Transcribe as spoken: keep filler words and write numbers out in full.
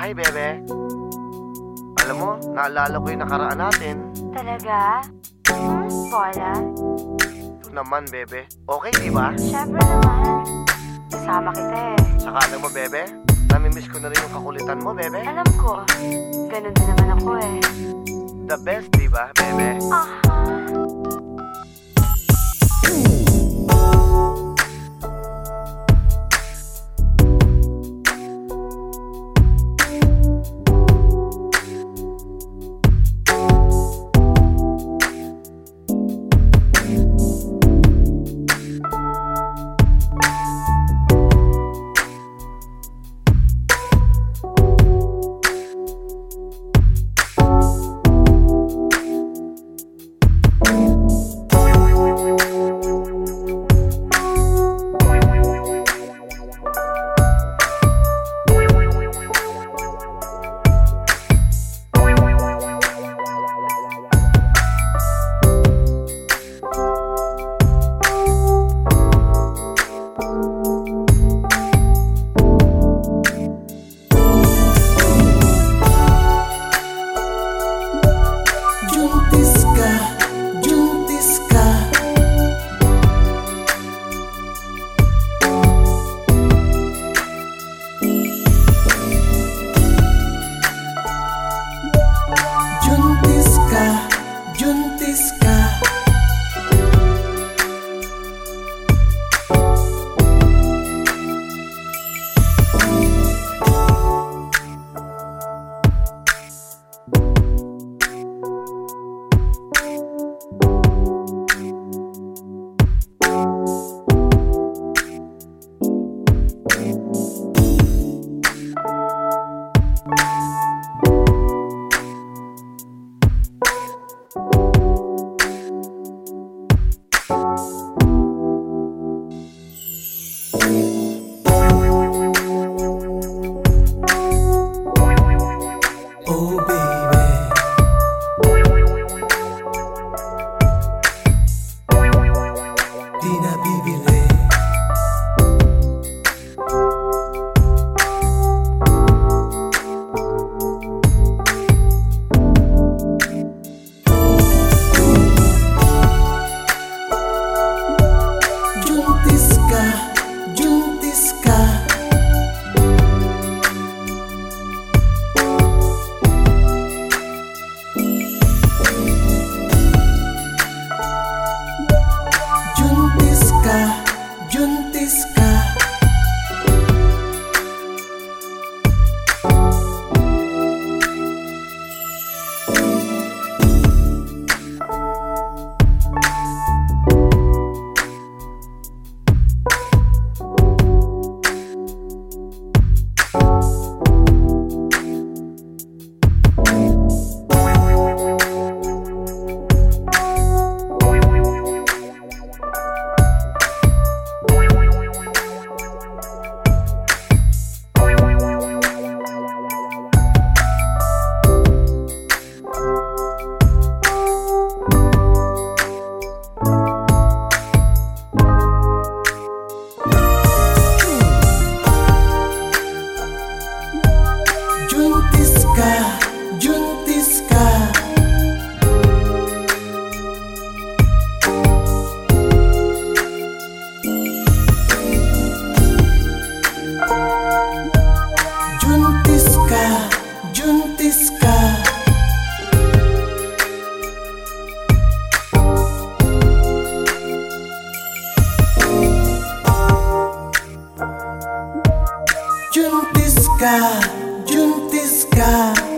Hi, bebe. Alam mo, naalala ko yung nakaraan natin. Talaga? Hmm, Paula? Ito naman, bebe. Okay, di ba? Siyempre naman. Kasama kita eh. Saka alam mo, bebe, namimiss ko na rin yung kakulitan mo, bebe. Alam ko. Ganun din naman ako eh. The best, di ba, bebe? Aha. Juntiska, Juntiska.